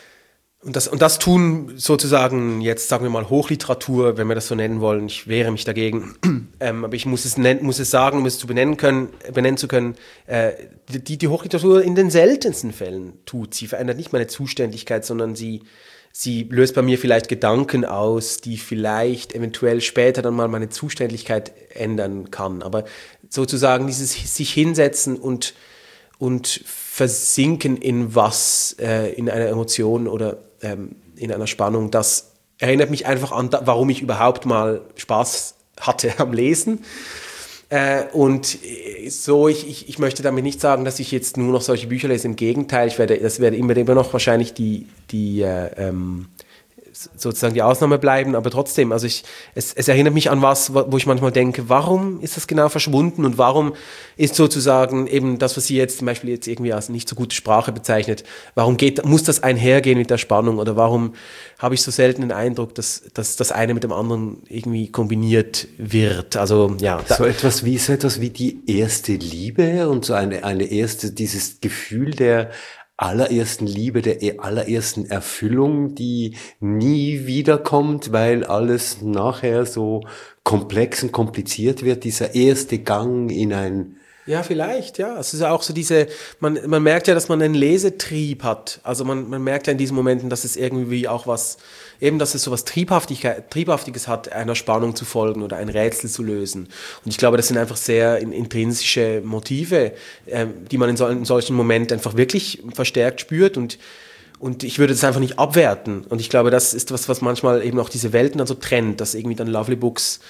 Und das, und das tun sozusagen jetzt, sagen wir mal, Hochliteratur, wenn wir das so nennen wollen. Ich wehre mich dagegen. ähm, aber ich muss es, nennen, muss es sagen, um es zu benennen, können, benennen zu können, äh, die, die Hochliteratur in den seltensten Fällen tut. Sie verändert nicht meine Zuständigkeit, sondern sie, sie löst bei mir vielleicht Gedanken aus, die vielleicht eventuell später dann mal meine Zuständigkeit ändern kann. Aber sozusagen dieses sich hinsetzen und, und versinken in was, äh, in einer Emotion oder ähm, in einer Spannung, das erinnert mich einfach an, da, warum ich überhaupt mal Spaß hatte am Lesen. Äh, und so, ich, ich, ich möchte damit nicht sagen, dass ich jetzt nur noch solche Bücher lese. Im Gegenteil, ich werde, das werde immer, immer noch wahrscheinlich die, die äh, ähm, sozusagen die Ausnahme bleiben, aber trotzdem, also ich, es, es erinnert mich an was, wo ich manchmal denke, warum ist das genau verschwunden und warum ist sozusagen eben das, was Sie jetzt zum Beispiel jetzt irgendwie als nicht so gute Sprache bezeichnet, warum geht, muss das einhergehen mit der Spannung oder warum habe ich so selten den Eindruck, dass, dass das eine mit dem anderen irgendwie kombiniert wird, also ja. So etwas wie, so etwas wie die erste Liebe und so eine, eine erste, dieses Gefühl der allerersten Liebe, der allerersten Erfüllung, die nie wiederkommt, weil alles nachher so komplex und kompliziert wird, dieser erste Gang in ein... Ja, vielleicht, ja. Es ist ja auch so diese, man, man merkt ja, dass man einen Lesetrieb hat. Also man, man merkt ja in diesen Momenten, dass es irgendwie auch was, eben, dass es so was Triebhaftiges hat, einer Spannung zu folgen oder ein Rätsel zu lösen. Und ich glaube, das sind einfach sehr intrinsische Motive, äh, die man in, so, in solchen Momenten einfach wirklich verstärkt spürt und Und ich würde das einfach nicht abwerten. Und ich glaube, das ist was, was manchmal eben auch diese Welten dann so trennt, dass irgendwie dann Lovely Books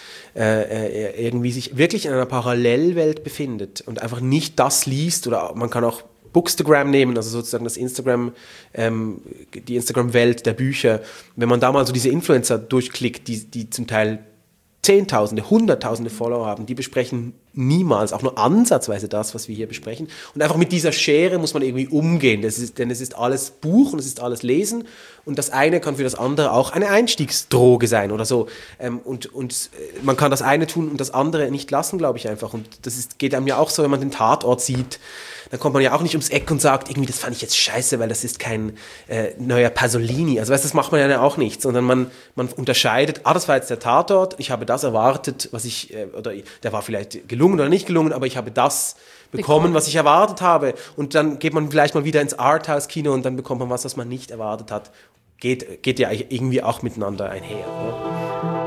äh, irgendwie sich wirklich in einer Parallelwelt befindet und einfach nicht das liest. Oder man kann auch Bookstagram nehmen, also sozusagen das Instagram, ähm, die Instagram-Welt der Bücher. Wenn man da mal so diese Influencer durchklickt, die, die zum Teil Zehntausende, Hunderttausende Follower haben, die besprechen niemals, auch nur ansatzweise das, was wir hier besprechen. Und einfach mit dieser Schere muss man irgendwie umgehen, das ist, denn es ist alles Buch und es ist alles Lesen und das eine kann für das andere auch eine Einstiegsdroge sein oder so. Und, und man kann das eine tun und das andere nicht lassen, glaube ich einfach. Und das ist, geht einem ja auch so, wenn man den Tatort sieht, dann kommt man ja auch nicht ums Eck und sagt, irgendwie, das fand ich jetzt scheiße, weil das ist kein äh, neuer Pasolini. Also weißt, das macht man ja auch nicht, sondern man, man unterscheidet, ah, das war jetzt der Tatort, ich habe das erwartet, was ich, äh, oder der war vielleicht gelungen oder nicht gelungen, aber ich habe das bekommen, bekommen, was ich erwartet habe. Und dann geht man vielleicht mal wieder ins Arthouse-Kino und dann bekommt man was, was man nicht erwartet hat. Geht, geht ja irgendwie auch miteinander einher, oder?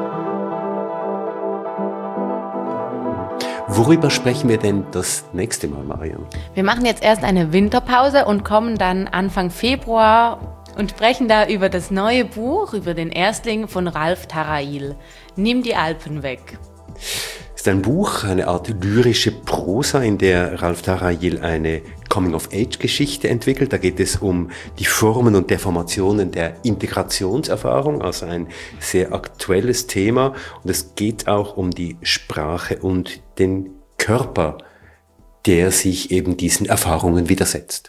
Worüber sprechen wir denn das nächste Mal, Marion? Wir machen jetzt erst eine Winterpause und kommen dann Anfang Februar und sprechen da über das neue Buch, über den Erstling von Ralph Tarrail. Nimm die Alpen weg. Es ist ein Buch, eine Art lyrische Prosa, in der Ralph Tarrail eine Coming-of-Age-Geschichte entwickelt. Da geht es um die Formen und Deformationen der Integrationserfahrung, also ein sehr aktuelles Thema. Und es geht auch um die Sprache und den Körper, der sich eben diesen Erfahrungen widersetzt.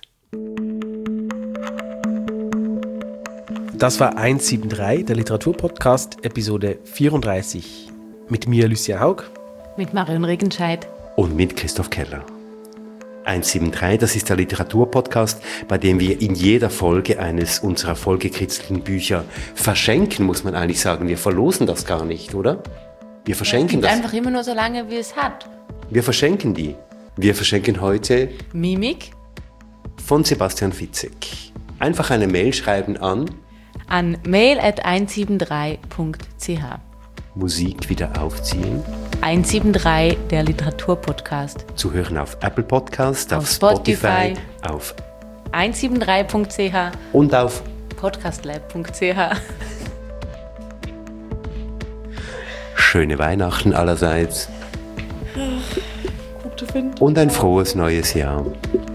Das war eins sieben drei, der Literaturpodcast, Episode vierunddreißig. Mit mir, Lucia Haug. Mit Marion Regenscheid. Und mit Christoph Keller. eins sieben drei, das ist der Literaturpodcast, bei dem wir in jeder Folge eines unserer vollgekritzelten Bücher verschenken, muss man eigentlich sagen. Wir verlosen das gar nicht, oder? Wir verschenken ja, das. Einfach immer nur so lange, wie es hat. Wir verschenken die. Wir verschenken heute Mimik von Sebastian Fitzek. Einfach eine Mail schreiben an an mail at eins sieben drei punkt c h. Musik wieder aufziehen. eins sieben drei, der Literaturpodcast. Zu hören auf Apple Podcast, auf, auf Spotify, Spotify, auf eins sieben drei punkt c h und auf podcastlab punkt c h. Schöne Weihnachten allerseits. Gute Wind. Und ein frohes neues Jahr.